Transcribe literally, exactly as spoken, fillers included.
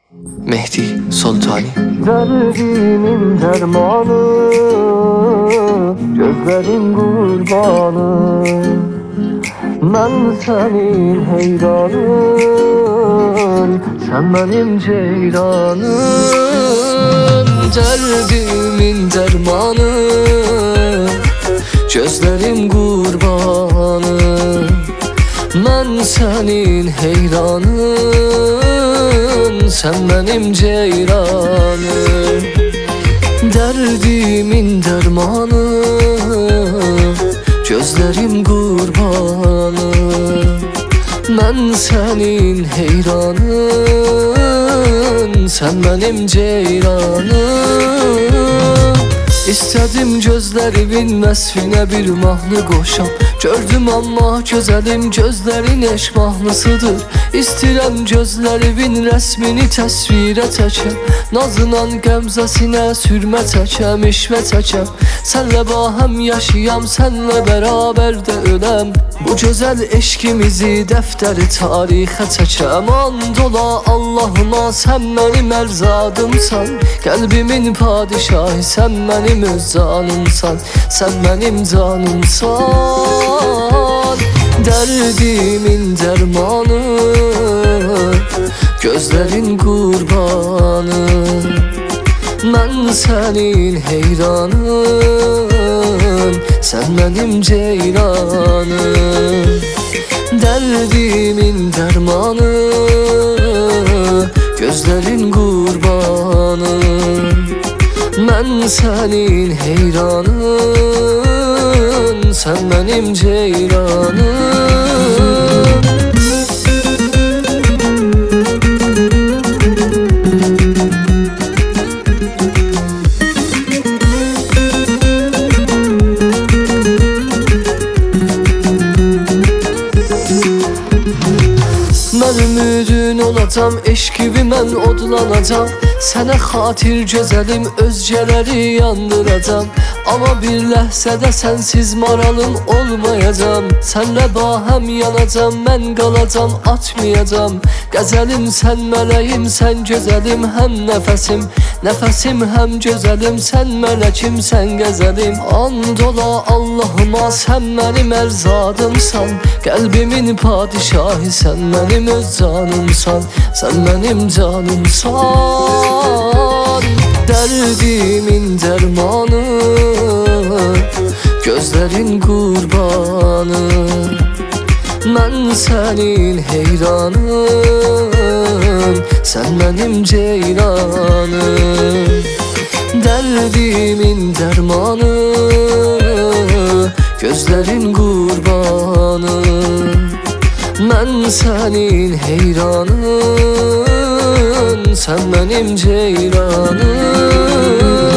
Mehdi Sultani. Derdimin dermanı, gözlerin kurbanı. Ben senin heyranım, sen benim ceylanım. Derdimin dermanı, gözlerim kurbanı. Ben senin heyranım, sen benim ceylanım. Derdimin dermanı, gözlerim kurbanı. Ben senin heyranım, sen benim ceylanım. İstədim gözlərimin vəsfinə bir mahnı qoşam. Gördüm amma gözəlim gözlərin eşq mahnısıdır. İstirəm gözlərimin rəsmini təsvirə çəkəm. Nazınan qəmzəsinə sürmə çəkəm, işvə çəkəm. Sənlə bahəm yaşayam, sənlə bərabər də öləm. Bu gözəl eşkimizi dəftəri tarixə çəkəm. And ola Allahıma, sən mənim ərzadımsan. Qəlbimin padişahı, sən mənim öz canımsan. Sən mənim canımsan. Derdimin dermanı, gözlerin kurbanı. Ben senin heyranım, sen benim ceylanım. Derdimin dermanı, gözlerin kurbanı. Ben senin heyranım, sen benim ceylanım. Mən ümidin olacam, eşq gibi mən odlanacam. Sənə xatir gözəlim, özgələri yandıracam. Amma bir ləhzədə sənsiz maralım olmayacam. Sənlə bahəm yanacam, mən qalacam, atmayacam. Qəzəlim sən mələyim, sən gözəlim, həm nəfəsim. Nəfəsim həm gözəlim, sən mələkim, sən qəzəlim. And ola Allahıma, sən mənim ərzadımsan. Qəlbimin padişahı, sən mənim öz canımsan. Sən mənim canımsan. Derdimin dermanı, gözlerin kurbanı. Ben senin heyranım, sen benim ceylanım. Derdimin dermanı, gözlerin kurbanı. Ben senin heyranım, sen benim ceylanım.